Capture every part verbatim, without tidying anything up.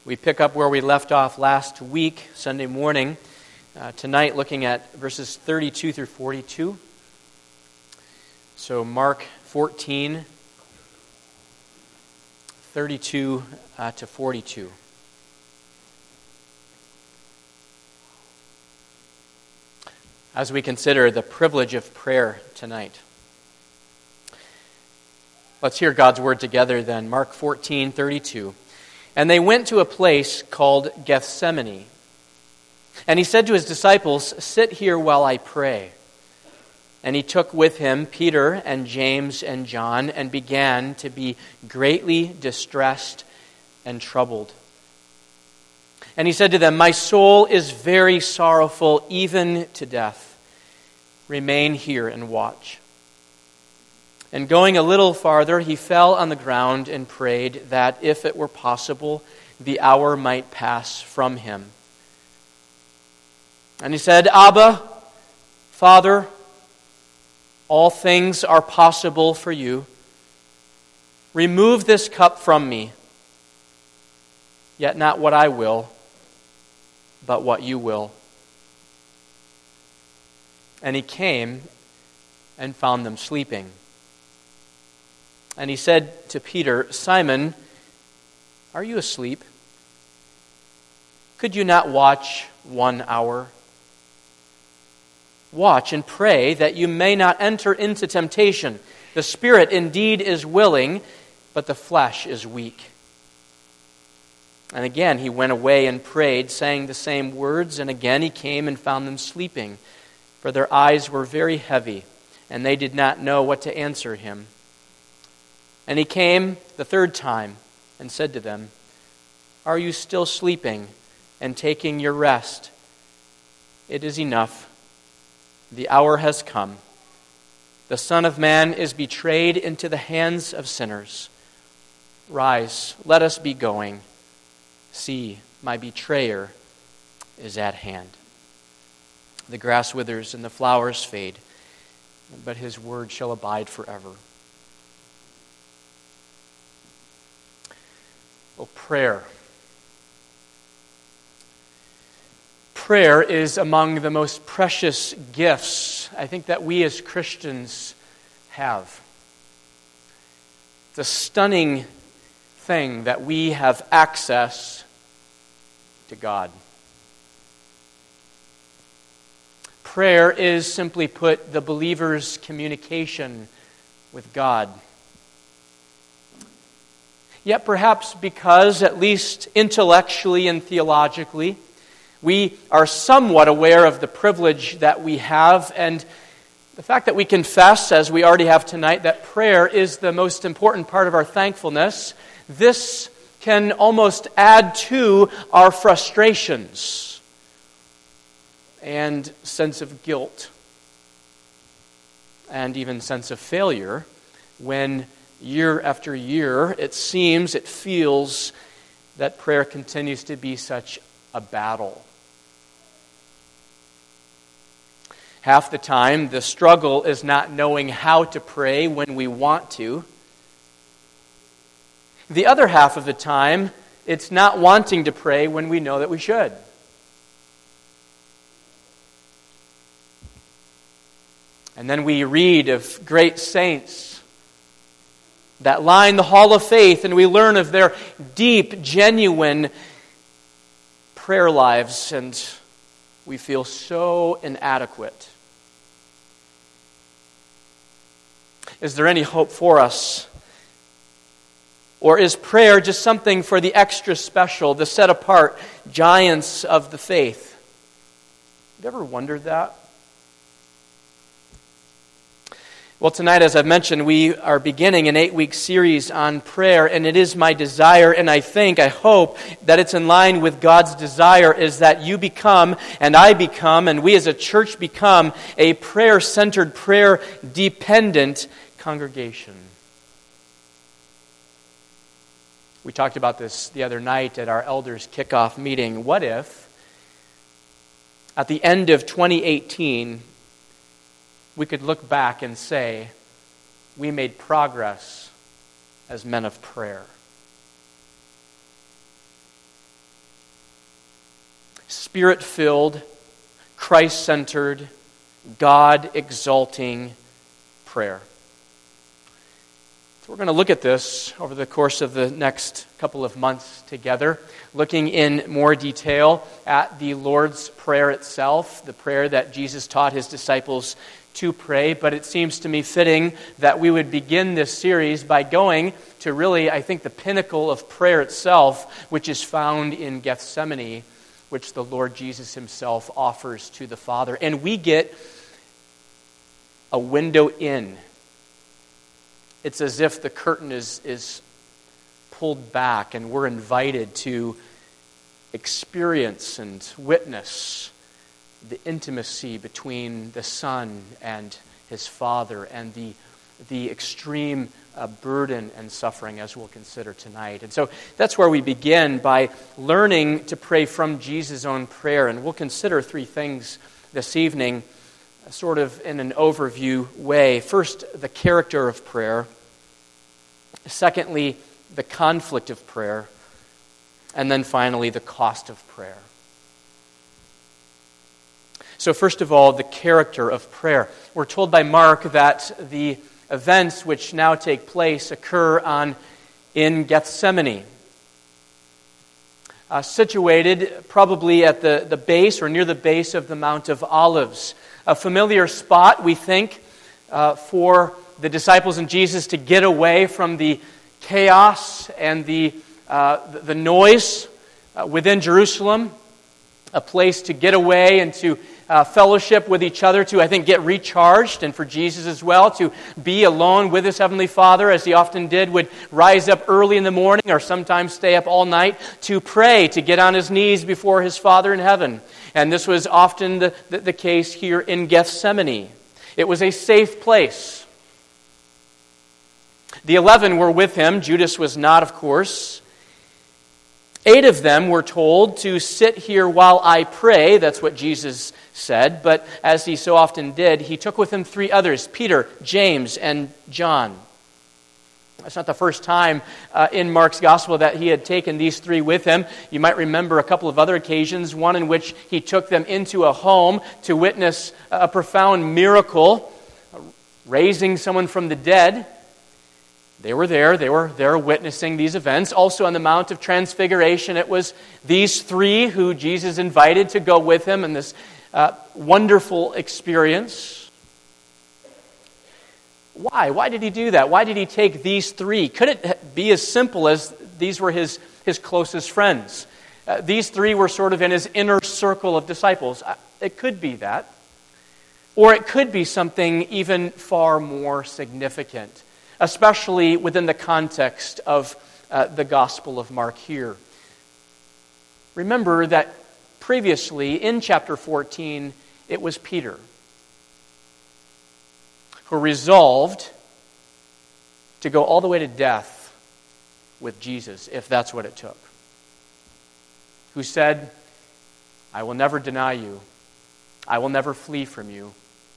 We pick up where we left off last week, Sunday morning. Uh, tonight, looking at verses thirty-two through forty-two. So Mark fourteen, thirty-two uh, to forty-two. As we consider the privilege of prayer tonight. Let's hear God's word together then. Mark fourteen, thirty-two. And they went to a place called Gethsemane. And he said to his disciples, "Sit here while I pray." And he took with him Peter and James and John and began to be greatly distressed and troubled. And he said to them, "My soul is very sorrowful, even to death. Remain here and watch." And going a little farther, he fell on the ground and prayed that, if it were possible, the hour might pass from him. And he said, "Abba, Father, all things are possible for you. Remove this cup from me. Yet not what I will, but what you will." And he came and found them sleeping. And he said to Peter, "Simon, are you asleep? Could you not watch one hour? Watch and pray that you may not enter into temptation. The spirit indeed is willing, but the flesh is weak." And again he went away and prayed, saying the same words. And again he came and found them sleeping, for their eyes were very heavy, and they did not know what to answer him. And he came the third time and said to them, "Are you still sleeping and taking your rest? It is enough. The hour has come. The Son of Man is betrayed into the hands of sinners. Rise, let us be going. See, my betrayer is at hand." The grass withers and the flowers fade, but his word shall abide forever. Oh, prayer. Prayer is among the most precious gifts, I think, that we as Christians have. It's a stunning thing that we have access to God. Prayer is, simply put, the believer's communication with God. Yet perhaps because, at least intellectually and theologically, we are somewhat aware of the privilege that we have, and the fact that we confess, as we already have tonight, that prayer is the most important part of our thankfulness, this can almost add to our frustrations and sense of guilt and even sense of failure when year after year, it seems, it feels that prayer continues to be such a battle. Half the time, the struggle is not knowing how to pray when we want to. The other half of the time, it's not wanting to pray when we know that we should. And then we read of great saints that line the hall of faith, and we learn of their deep, genuine prayer lives, and we feel so inadequate. Is there any hope for us? Or is prayer just something for the extra special, the set-apart giants of the faith? Have you ever wondered that? Well, tonight, as I've mentioned, we are beginning an eight-week series on prayer, and it is my desire, and I think, I hope, that it's in line with God's desire, is that you become, and I become, and we as a church become, a prayer-centered, prayer-dependent congregation. We talked about this the other night at our elders' kickoff meeting. What if, at the end of twenty eighteen, we could look back and say, we made progress as men of prayer? Spirit-filled, Christ-centered, God-exalting prayer. So we're going to look at this over the course of the next couple of months together, looking in more detail at the Lord's Prayer itself, the prayer that Jesus taught his disciples to pray. But it seems to me fitting that we would begin this series by going to really, I think, the pinnacle of prayer itself, which is found in Gethsemane, which the Lord Jesus himself offers to the Father. And we get a window in. It's as if the curtain is, is pulled back and we're invited to experience and witness the intimacy between the Son and his Father and the, the extreme uh, burden and suffering as we'll consider tonight. And so that's where we begin, by learning to pray from Jesus' own prayer. And we'll consider three things this evening, sort of in an overview way. First, the character of prayer. Secondly, the conflict of prayer. And then finally, the cost of prayer. So first of all, the character of prayer. We're told by Mark that the events which now take place occur on in Gethsemane, uh, situated probably at the, the base or near the base of the Mount of Olives. A familiar spot, we think, uh, for the disciples and Jesus to get away from the chaos and the, uh, the noise uh, within Jerusalem. A place to get away and to uh, fellowship with each other, to, I think, get recharged, and for Jesus as well, to be alone with his Heavenly Father, as he often did, would rise up early in the morning or sometimes stay up all night to pray, to get on his knees before his Father in heaven. And this was often the, the, the case here in Gethsemane. It was a safe place. The eleven were with him. Judas was not, of course. Eight of them were told to sit here while I pray. That's what Jesus said. But as he so often did, he took with him three others, Peter, James, and John. That's not the first time uh, in Mark's gospel that he had taken these three with him. You might remember a couple of other occasions, one in which he took them into a home to witness a profound miracle, raising someone from the dead. They were there. They were there witnessing these events. Also on the Mount of Transfiguration, it was these three who Jesus invited to go with him in this uh, wonderful experience. Why? Why did he do that? Why did he take these three? Could it be as simple as these were his, his closest friends? Uh, these three were sort of in his inner circle of disciples. Uh, it could be that. Or it could be something even far more significant, especially within the context of uh, the Gospel of Mark here. Remember that previously in chapter fourteen, it was Peter who resolved to go all the way to death with Jesus, if that's what it took. Who said, I will never deny you. I will never flee from you.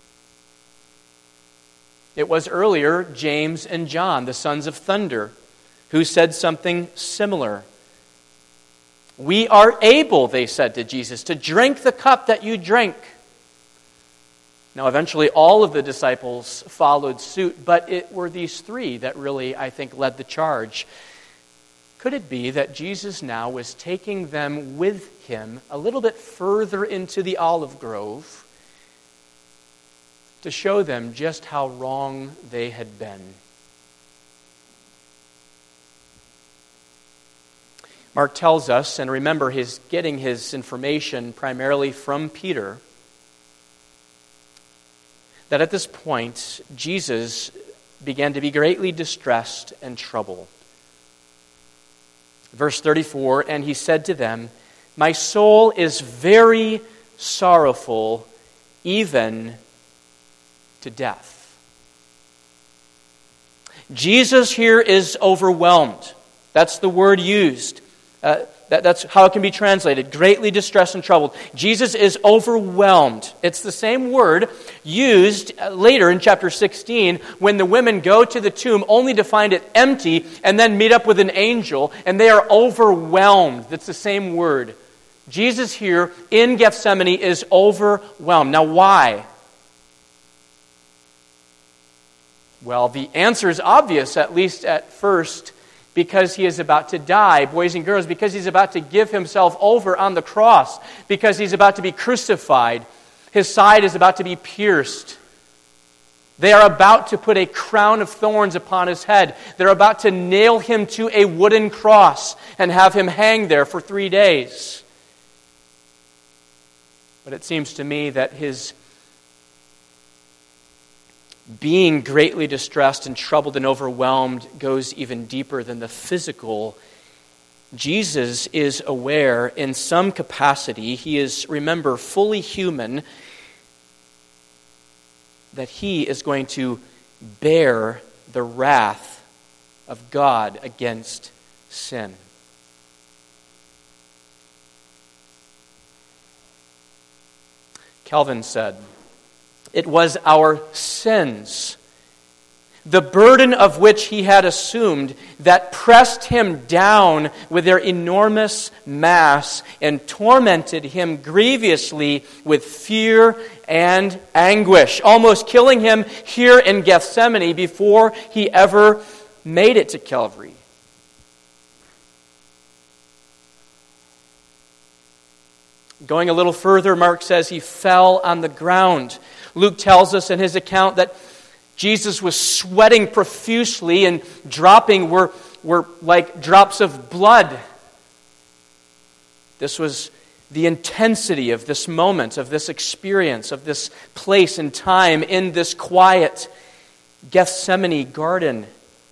It was earlier James and John, the sons of thunder, who said something similar. We are able, they said to Jesus, to drink the cup that you drink. Now, eventually all of the disciples followed suit, but it were these three that really, I think, led the charge. Could it be that Jesus now was taking them with him a little bit further into the olive grove to show them just how wrong they had been? Mark tells us, and remember, he's getting his information primarily from Peter, that at this point, Jesus began to be greatly distressed and troubled. Verse thirty-four, and he said to them, my soul is very sorrowful, even to death. Jesus here is overwhelmed. That's the word used. Uh, that, that's how it can be translated. Greatly distressed and troubled. Jesus is overwhelmed. It's the same word used later in chapter sixteen when the women go to the tomb only to find it empty and then meet up with an angel, and they are overwhelmed. That's the same word Jesus here in Gethsemane is overwhelmed. Now why? Well, the answer is obvious, at least at first, because he is about to die. Boys and girls, because he's about to give himself over on the cross, because he's about to be crucified. His side is about to be pierced. They are about to put a crown of thorns upon his head. They're about to nail him to a wooden cross and have him hang there for three days. But it seems to me that his being greatly distressed and troubled and overwhelmed goes even deeper than the physical. Jesus is aware in some capacity, he is, remember, fully human, that he is going to bear the wrath of God against sin. Calvin said, "It was our sins, the burden of which he had assumed, that pressed him down with their enormous mass and tormented him grievously with fear and anguish, almost killing him here in Gethsemane before he ever made it to Calvary." Going a little further, Mark says he fell on the ground. Luke tells us in his account that Jesus was sweating profusely, and dropping were, were like drops of blood. This was the intensity of this moment, of this experience, of this place and time in this quiet Gethsemane garden.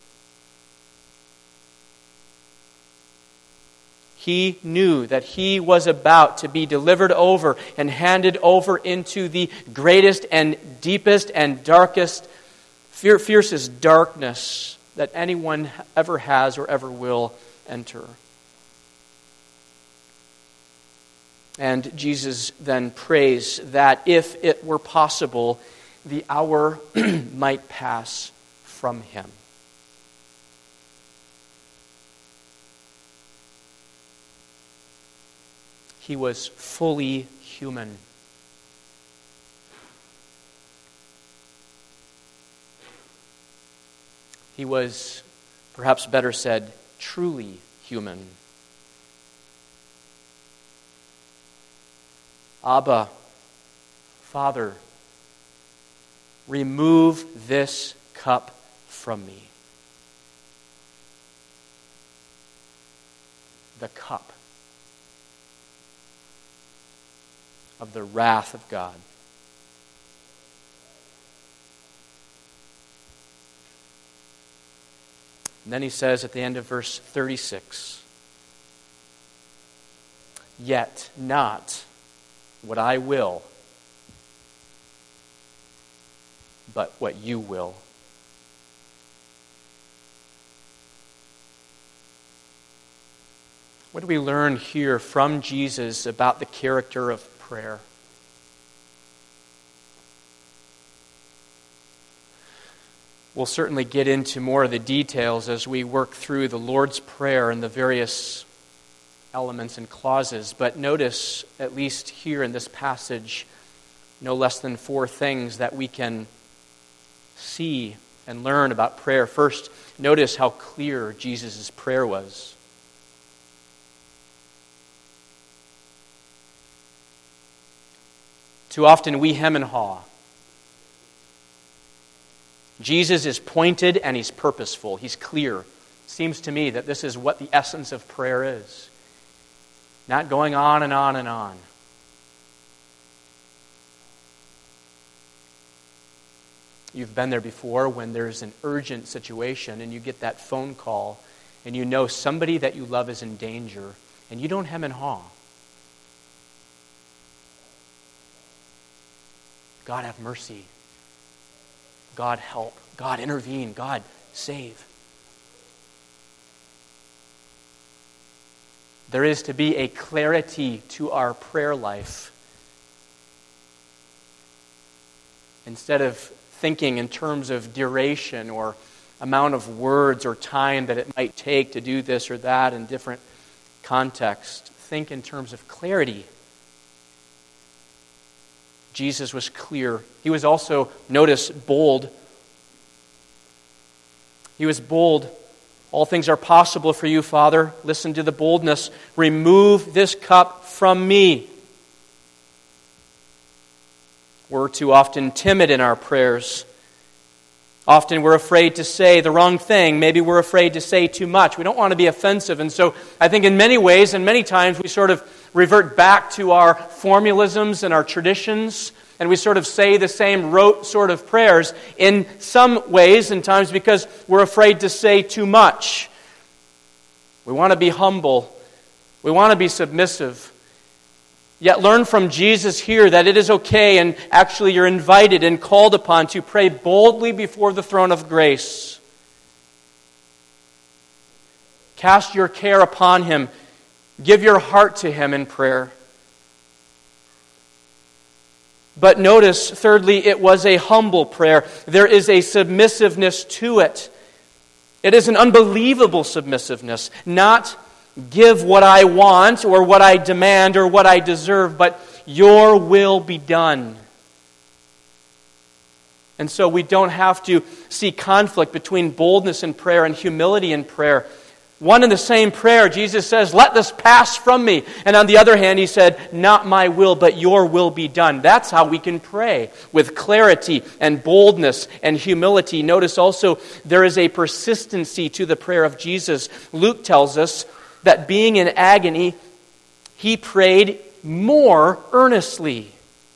He knew that he was about to be delivered over and handed over into the greatest and deepest and darkest, fiercest darkness that anyone ever has or ever will enter. And Jesus then prays that if it were possible, the hour might pass from him. He was fully human. He was, perhaps better said, truly human. Abba, Father, remove this cup from me. The cup of the wrath of God. And then he says at the end of verse thirty-six, "Yet not what I will, but what you will." What do we learn here from Jesus about the character of prayer? We'll certainly get into more of the details as we work through the Lord's Prayer and the various elements and clauses, but notice, at least here in this passage, no less than four things that we can see and learn about prayer. First, notice how clear Jesus' prayer was. Too often we hem and haw. Jesus is pointed and he's purposeful. He's clear. It seems to me that this is what the essence of prayer is. Not going on and on and on. You've been there before when there's an urgent situation and you get that phone call and you know somebody that you love is in danger and you don't hem and haw. God have mercy. God help. God intervene. God save. There is to be a clarity to our prayer life. Instead of thinking in terms of duration or amount of words or time that it might take to do this or that in different contexts, think in terms of clarity. Jesus was clear. He was also, notice, bold. He was bold. All things are possible for you, Father. Listen to the boldness. Remove this cup from me. We're too often timid in our prayers. Often we're afraid to say the wrong thing. Maybe we're afraid to say too much. We don't want to be offensive. And so I think in many ways and many times we sort of revert back to our formalisms and our traditions, and we sort of say the same rote sort of prayers in some ways and times because we're afraid to say too much. We want to be humble. We want to be submissive. Yet learn from Jesus here that it is okay, and actually you're invited and called upon to pray boldly before the throne of grace. Cast your care upon Him. Give your heart to Him in prayer. But notice, thirdly, it was a humble prayer. There is a submissiveness to it. It is an unbelievable submissiveness, not give what I want or what I demand or what I deserve, but your will be done. And so we don't have to see conflict between boldness in prayer and humility in prayer. One and the same prayer, Jesus says, let this pass from me. And on the other hand, He said, not my will, but your will be done. That's how we can pray, with clarity and boldness and humility. Notice also, there is a persistency to the prayer of Jesus. Luke tells us that being in agony, He prayed more earnestly.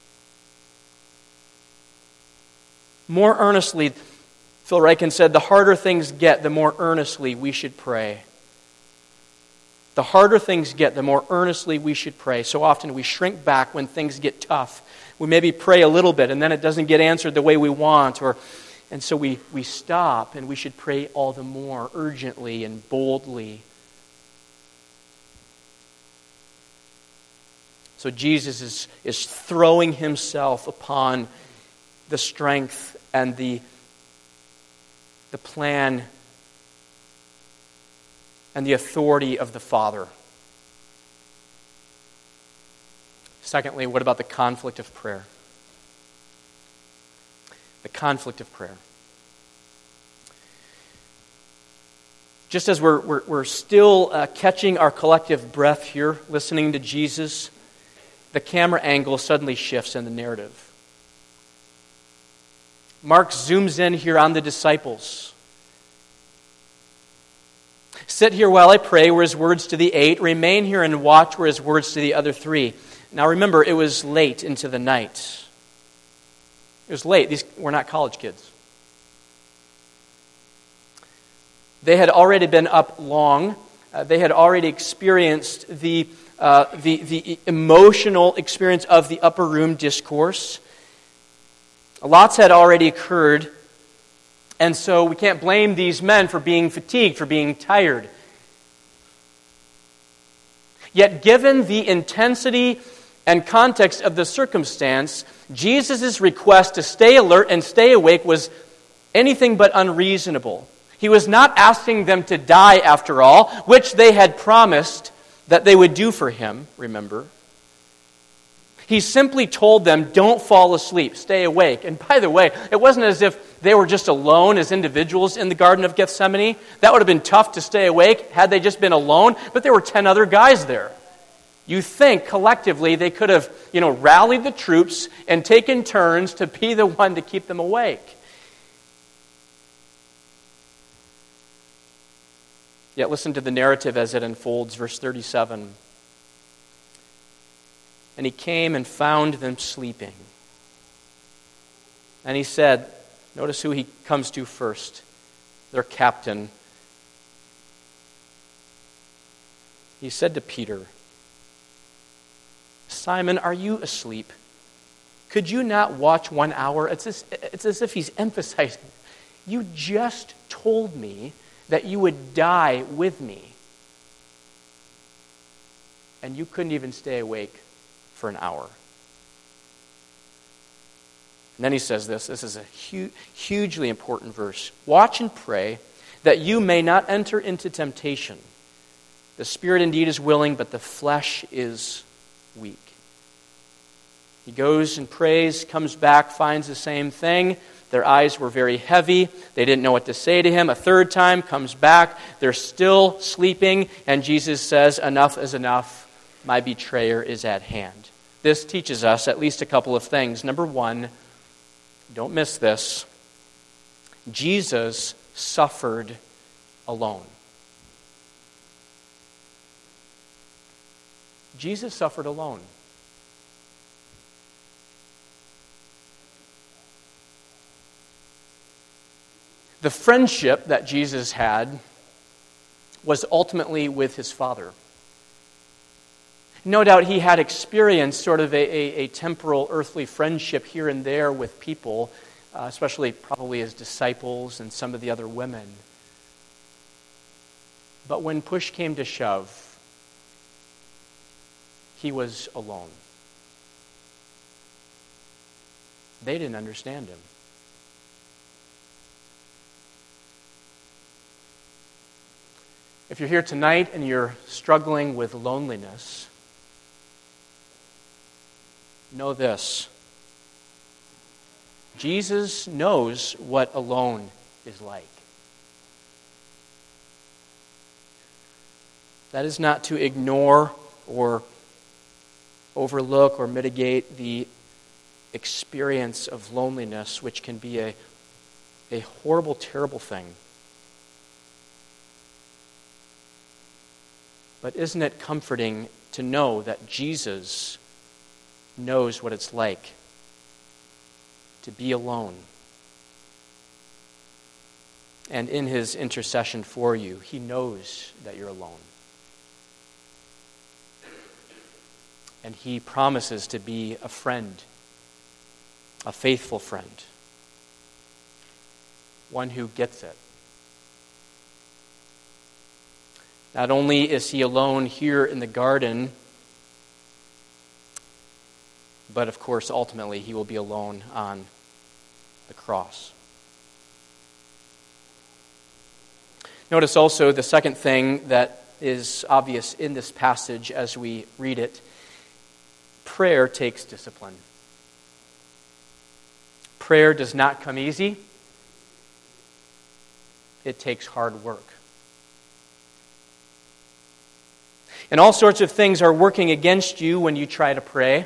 More earnestly. Phil Ryken said, the harder things get, the more earnestly we should pray. The harder things get, the more earnestly we should pray. So often we shrink back when things get tough. We maybe pray a little bit and then it doesn't get answered the way we want. Or, and so we, we stop, and we should pray all the more urgently and boldly. So Jesus is, is throwing Himself upon the strength and the, the plan and the authority of the Father. Secondly, what about the conflict of prayer? The conflict of prayer. Just as we're, we're, we're still uh, catching our collective breath here, listening to Jesus, the camera angle suddenly shifts in the narrative. Mark zooms in here on the disciples. Sit here while I pray, were His words to the eight. Remain here and watch, were His words to the other three. Now remember, it was late into the night. It was late. These were not college kids. They had already been up long. Uh, they had already experienced the, uh, the, the emotional experience of the upper room discourse. Lots had already occurred. And so we can't blame these men for being fatigued, for being tired. Yet given the intensity and context of the circumstance, Jesus' request to stay alert and stay awake was anything but unreasonable. He was not asking them to die after all, which they had promised that they would do for Him, remember. He simply told them, don't fall asleep, stay awake. And by the way, it wasn't as if they were just alone as individuals in the Garden of Gethsemane. That would have been tough to stay awake had they just been alone, but there were ten other guys there. You think collectively they could have, you know, rallied the troops and taken turns to be the one to keep them awake. Yet listen to the narrative as it unfolds, verse thirty-seven. And He came and found them sleeping. And He said, notice who He comes to first, their captain. He said to Peter, Simon, are you asleep? Could you not watch one hour? It's as, it's as if He's emphasizing, you just told me that you would die with me. And you couldn't even stay awake for an hour. And then He says this, this is a hu- hugely important verse. Watch and pray that you may not enter into temptation. The spirit indeed is willing, but the flesh is weak. He goes and prays, comes back, finds the same thing. Their eyes were very heavy. They didn't know what to say to him. A third time, comes back. They're still sleeping, and Jesus says, "Enough is enough. My betrayer is at hand." This teaches us at least a couple of things. Number one, don't miss this. Jesus suffered alone. Jesus suffered alone. The friendship that Jesus had was ultimately with his Father. No doubt he had experienced sort of a, a, a temporal earthly friendship here and there with people, uh, especially probably his disciples and some of the other women. But when push came to shove, he was alone. They didn't understand him. If you're here tonight and you're struggling with loneliness, know this. Jesus knows what alone is like. That is not to ignore or overlook or mitigate the experience of loneliness, which can be a, a horrible, terrible thing. But isn't it comforting to know that Jesus knows what it's like to be alone? And in his intercession for you, he knows that you're alone. And he promises to be a friend, a faithful friend, one who gets it. Not only is he alone here in the garden, but of course, ultimately, he will be alone on the cross. Notice also the second thing that is obvious in this passage as we read it. Prayer takes discipline. Prayer does not come easy. It takes hard work. And all sorts of things are working against you when you try to pray.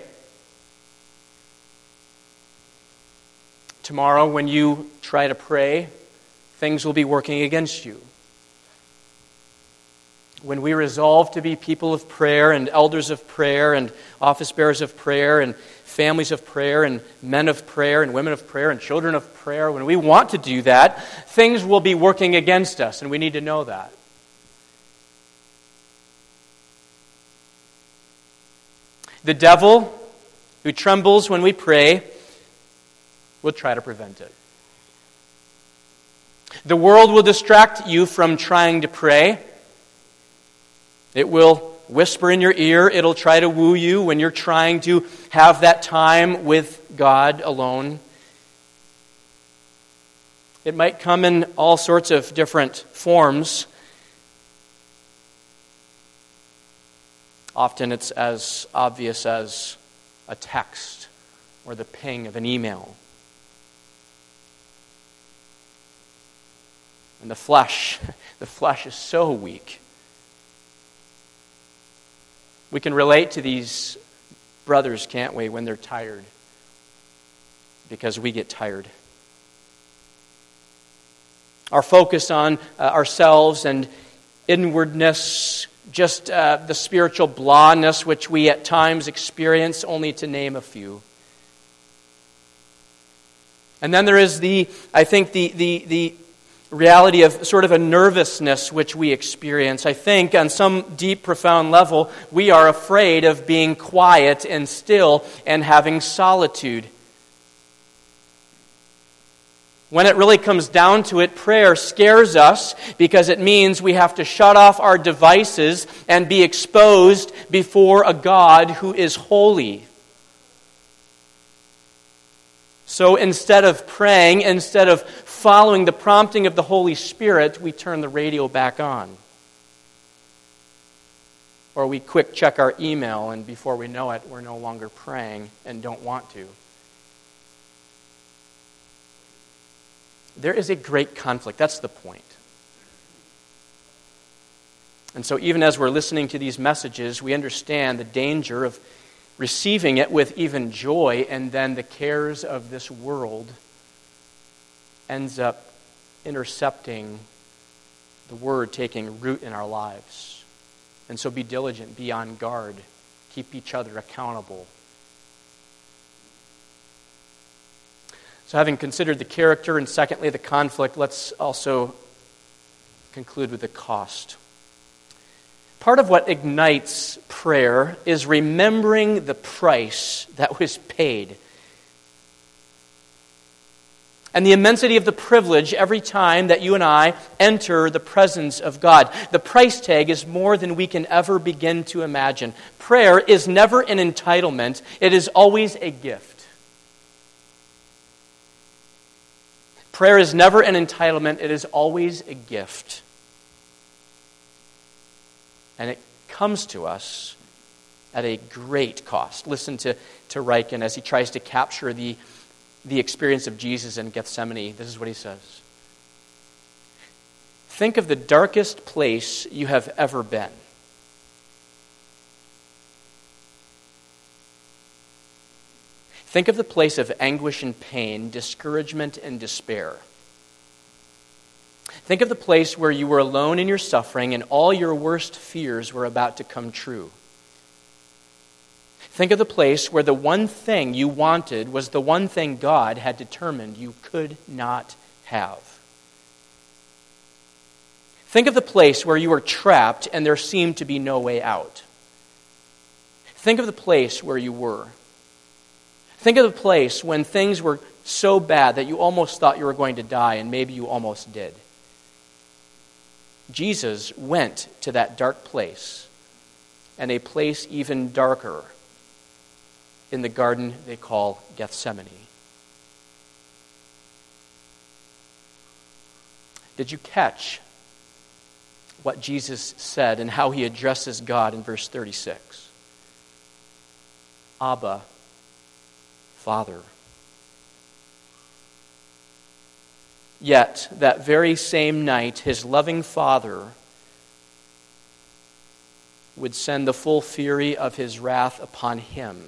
Tomorrow, when you try to pray, things will be working against you. When we resolve to be people of prayer and elders of prayer and office bearers of prayer and families of prayer and men of prayer and women of prayer and children of prayer, when we want to do that, things will be working against us, and we need to know that. The devil, who trembles when we pray, will try to prevent it. The world will distract you from trying to pray. It will whisper in your ear. It'll try to woo you when you're trying to have that time with God alone. It might come in all sorts of different forms. Often it's as obvious as a text or the ping of an email. And the flesh, the flesh is so weak. We can relate to these brothers, can't we, when they're tired? Because we get tired. Our focus on uh, ourselves and inwardness, just uh, the spiritual blahness which we at times experience, only to name a few. And then there is the, I think, the the the reality of sort of a nervousness which we experience. I think on some deep, profound level, we are afraid of being quiet and still and having solitude. When it really comes down to it, prayer scares us because it means we have to shut off our devices and be exposed before a God who is holy. So instead of praying, instead of following the prompting of the Holy Spirit, we turn the radio back on. Or we quick check our email, and before we know it, we're no longer praying and don't want to. There is a great conflict. That's the point. And so even as we're listening to these messages, we understand the danger of receiving it with even joy, and then the cares of this world ends up intercepting the word taking root in our lives. And so be diligent, be on guard, keep each other accountable. So having considered the character and secondly the conflict, let's also conclude with the cost. Part of what ignites prayer is remembering the price that was paid. And the immensity of the privilege every time that you and I enter the presence of God. The price tag is more than we can ever begin to imagine. Prayer is never an entitlement. It is always a gift. Prayer is never an entitlement. It is always a gift. And it comes to us at a great cost. Listen to, to Ryken as he tries to capture the, the experience of Jesus in Gethsemane. This is what he says. Think of the darkest place you have ever been. Think of the place of anguish and pain, discouragement and despair. Think of the place where you were alone in your suffering and all your worst fears were about to come true. Think of the place where the one thing you wanted was the one thing God had determined you could not have. Think of the place where you were trapped and there seemed to be no way out. Think of the place where you were. Think of the place when things were so bad that you almost thought you were going to die, and maybe you almost did. Jesus went to that dark place, and a place even darker in the garden they call Gethsemane. Did you catch what Jesus said and how he addresses God in verse thirty-six? Abba, Father. Yet, that very same night, his loving Father would send the full fury of his wrath upon him.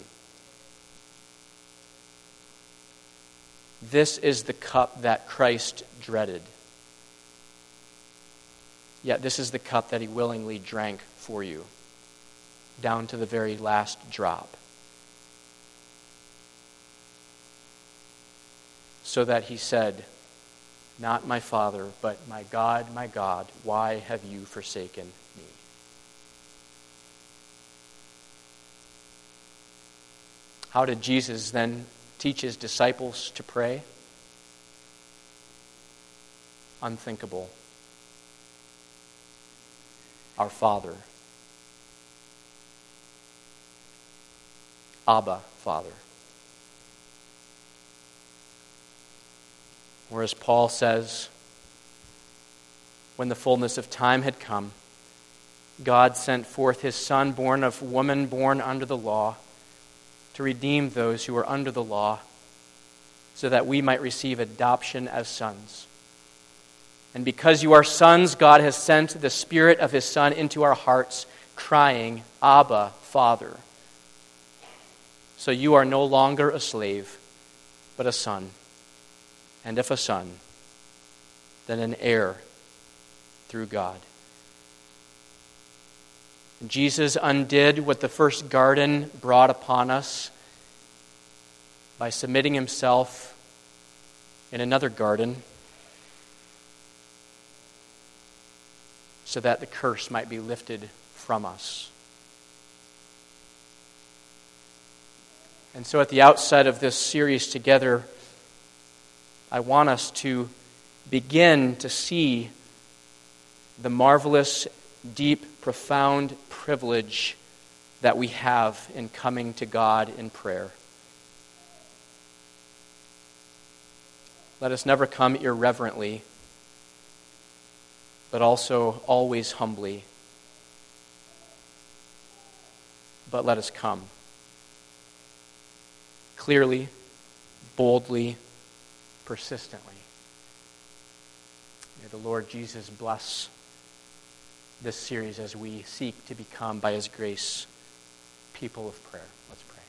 This is the cup that Christ dreaded. Yet this is the cup that he willingly drank for you, down to the very last drop. So that he said, "Not my Father, but my God, my God, why have you forsaken me?" How did Jesus then teach his disciples to pray? Unthinkable. Our Father. Abba, Father. Or as Paul says, when the fullness of time had come, God sent forth his Son, born of woman, born under the law, to redeem those who were under the law, so that we might receive adoption as sons. And because you are sons, God has sent the Spirit of his Son into our hearts, crying, "Abba, Father." So you are no longer a slave, but a son. And if a son, then an heir through God. Jesus undid what the first garden brought upon us by submitting himself in another garden so that the curse might be lifted from us. And so at the outset of this series together, I want us to begin to see the marvelous, deep, profound privilege that we have in coming to God in prayer. Let us never come irreverently, but also always humbly. but let us come clearly, boldly, persistently. May the Lord Jesus bless this series as we seek to become, by his grace, people of prayer. Let's pray.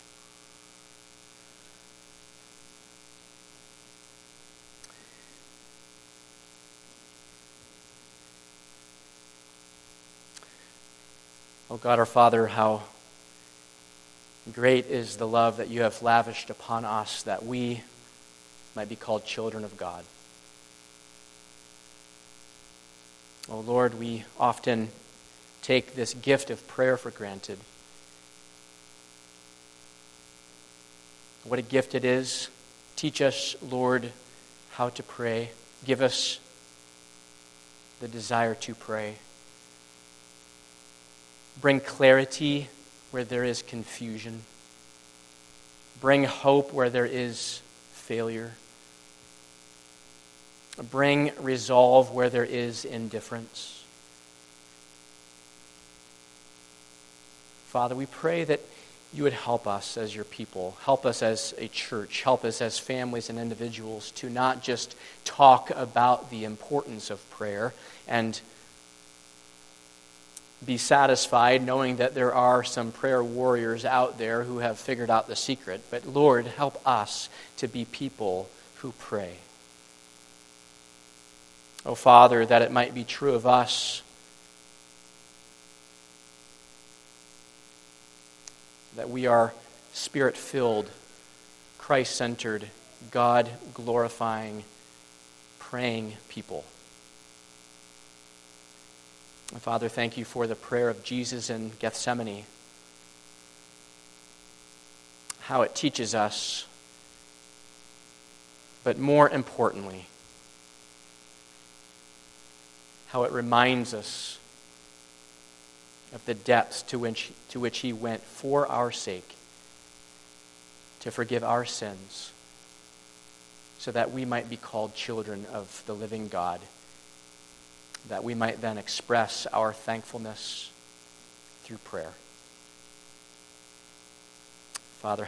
Oh God, our Father, how great is the love that you have lavished upon us that we might be called children of God. Oh Lord, we often take this gift of prayer for granted. What a gift it is. Teach us, Lord, how to pray. Give us the desire to pray. Bring clarity where there is confusion. Bring hope where there is failure. Bring resolve where there is indifference. Father, we pray that you would help us as your people, help us as a church, help us as families and individuals to not just talk about the importance of prayer and be satisfied knowing that there are some prayer warriors out there who have figured out the secret. But Lord, help us to be people who pray. Oh Father, that it might be true of us that we are Spirit-filled, Christ-centered, God-glorifying, praying people. And Father, thank you for the prayer of Jesus in Gethsemane. How it teaches us, but more importantly, how it reminds us of the depths to which, to which he went for our sake, to forgive our sins, so that we might be called children of the living God, that we might then express our thankfulness through prayer. Father,